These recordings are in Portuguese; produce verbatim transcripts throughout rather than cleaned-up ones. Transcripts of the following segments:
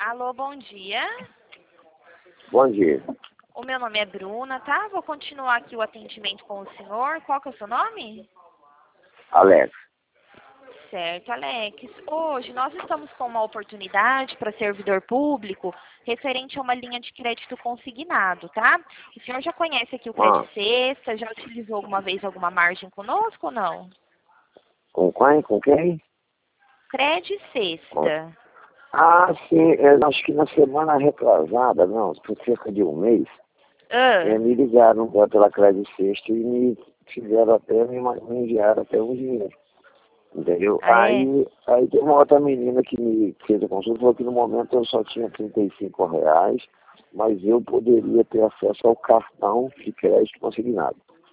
Alô, bom dia. Bom dia. O meu nome é Bruna, tá? Vou continuar aqui o atendimento com o senhor. Qual que é o seu nome? Alex. Certo, Alex. Hoje nós estamos com uma oportunidade para servidor público referente a uma linha de crédito consignado, tá? O senhor já conhece aqui o Ah, Crédito Sexta? Já utilizou alguma vez alguma margem conosco ou não? com quem? Com quem? Crédito Com... Sexta. Ah, sim. Eu acho que na semana retrasada, não, por cerca de um mês, Ah, eh, me ligaram pela Crédito Sexta e me fizeram até, me ma- me enviaram até um dinheiro. Entendeu? ah é? Aí, aí tem uma outra menina que me fez a consulta, falou que no momento eu só tinha trinta e cinco reais, mas eu poderia ter acesso ao cartão de crédito consignado.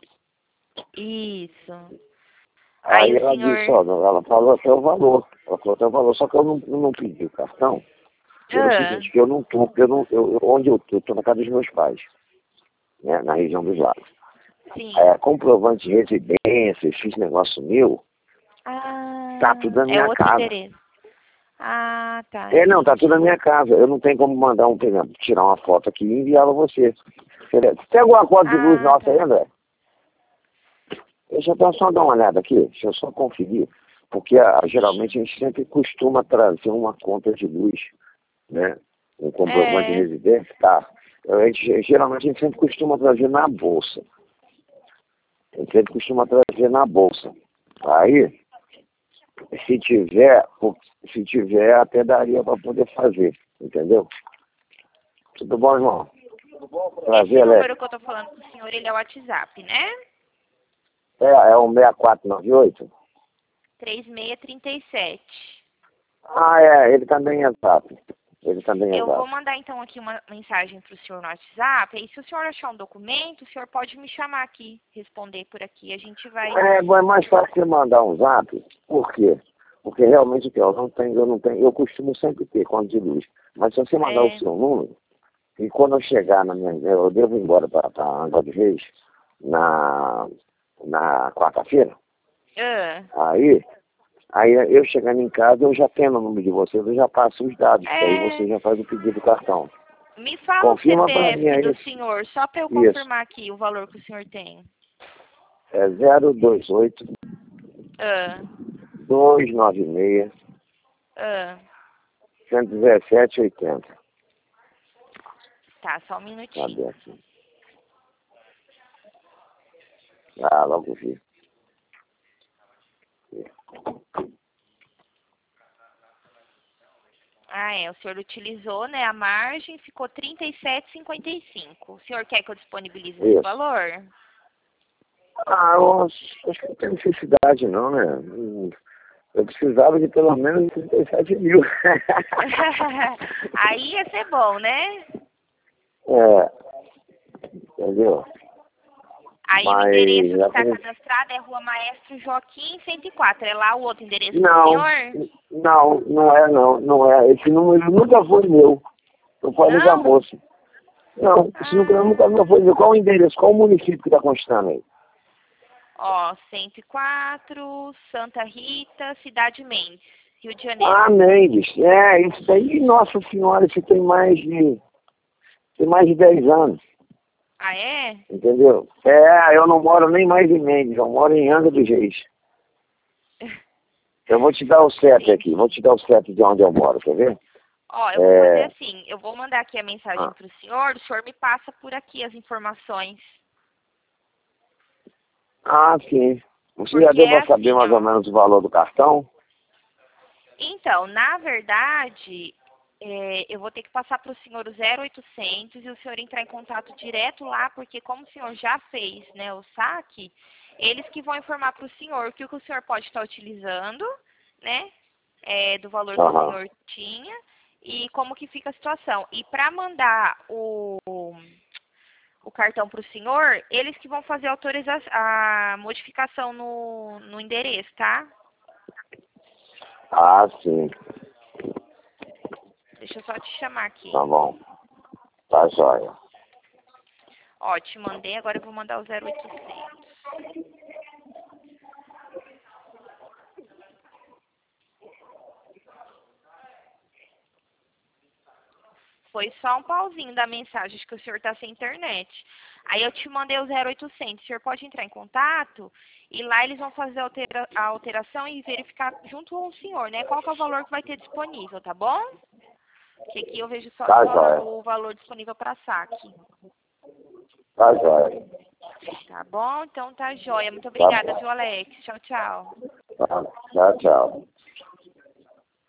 Isso. Aí Aí o ela disse, senhor... ó, ela falou até o valor. Ela falou até o valor, só que eu não, eu não pedi o cartão pelo Ah, seguinte, que eu não tô, eu não, eu, eu- onde eu tô, eu tô na casa dos meus pais, né, na região dos lagos. sim. É, comprovante de residência, esse negócio meu, tá tudo Ah, na é minha outro casa. endereço. Ah, tá, É, não, tá tudo na entendi. minha casa. Eu não tenho como mandar um, por exemplo, tirar uma foto aqui e enviar pra você. Você tem alguma conta de luz Ah, nossa aí, tá. André? Deixa eu só dar uma olhada aqui, deixa eu só conferir. Porque ah, geralmente Sim. a gente sempre costuma trazer uma conta de luz, né? Um comprovante de É, residência, tá? A gente, geralmente a gente sempre costuma trazer na bolsa. A gente sempre costuma trazer na bolsa. Aí, se tiver, se tiver, até daria para poder fazer, entendeu? Tudo bom, irmão? esse Prazer, Alex. número que eu tô falando com o senhor, ele é o WhatsApp, né? É, é o seis quatro nove oito? três seis três sete. Ah, é, ele também é zap. Ele também é Eu vou zap. mandar então aqui uma mensagem para o senhor no WhatsApp. E se o senhor achar um documento, o senhor pode me chamar aqui, responder por aqui. A gente vai. É, bom, é mais fácil você mandar um zap. Por quê? Porque realmente eu não tenho, eu não tenho, eu costumo sempre ter conta de luz. Mas se você mandar o É, seu número, e quando eu chegar na minha. Eu devo ir embora para Angra dos Reis na, na quarta-feira. ah, Aí, aí eu chegando em casa, eu já tenho o número de vocês, eu já passo os dados, que aí é, você já faz o pedido do cartão. me fala o Confirma para mim C P F aí. do senhor, só para eu Isso. confirmar aqui o valor que o senhor tem. É zero dois oito, Ah, dois nove seis, ah. um um sete oitenta. Tá, só um minutinho. Cadê aqui? Ah, logo vi. Ah, é. O senhor utilizou, né, a margem, ficou trinta e sete e cinquenta e cinco. O senhor quer que eu disponibilize esse Isso. valor? Ah, eu acho acho que não tem necessidade não, né? Hum, Eu precisava de pelo menos trinta e sete mil. Aí ia ser bom, né? É, entendeu? Aí o Mas endereço que já está tem... cadastrado é Rua Maestro Joaquim cento e quatro. É lá o outro endereço do Não, senhor? não, não é não, não é. Esse número nunca foi meu. Eu falei com a Não? moça. Não, esse número Ah, nunca, nunca foi meu. Qual o endereço? Qual o município que está constando aí? ó, cento e quatro, Santa Rita, Cidade Mendes, Rio de Ah, Janeiro. Mendes. É, isso daí, nossa senhora, isso tem mais de, tem mais de dez anos. Ah, é? Entendeu? É, eu não moro nem mais em Mendes, eu moro em Angra dos Reis. Eu vou te dar o C E P aqui, vou Entendi. te dar o C E P de onde eu moro, quer ver? Ó, eu vou fazer É... assim, eu vou mandar aqui a mensagem Ah, para o senhor, o senhor me passa por aqui as informações. ah, sim. Você já Porque deu é para saber assim, mais ou ó. menos o valor do cartão? Então, na verdade, é, eu vou ter que passar para o senhor o zero oitocentos e o senhor entrar em contato direto lá, porque como o senhor já fez, né, o saque, eles que vão informar para o senhor o que o senhor pode estar utilizando, né, é, do valor que o Aham. senhor tinha e como que fica a situação. E para mandar o o cartão para o senhor, eles que vão fazer a, autoriza a modificação no, no endereço, tá? Ah, sim. Deixa eu só te chamar aqui. Tá bom. Tá jóia. Ó, te mandei, agora eu vou mandar o zero oitocentos. foi só um pauzinho da mensagem, acho que o senhor está sem internet. Aí eu te mandei o zero oitocentos, o senhor pode entrar em contato e lá eles vão fazer a, altera a alteração e verificar junto com o senhor, né? Qual que é o valor que vai ter disponível, tá bom? Que aqui eu vejo só, Tá, só joia. o valor disponível para saque. Tá, joia. Tá bom? Então tá jóia. Muito Tá obrigada, bom. viu, Alex? Tchau, tchau. Tá. Tchau, tchau.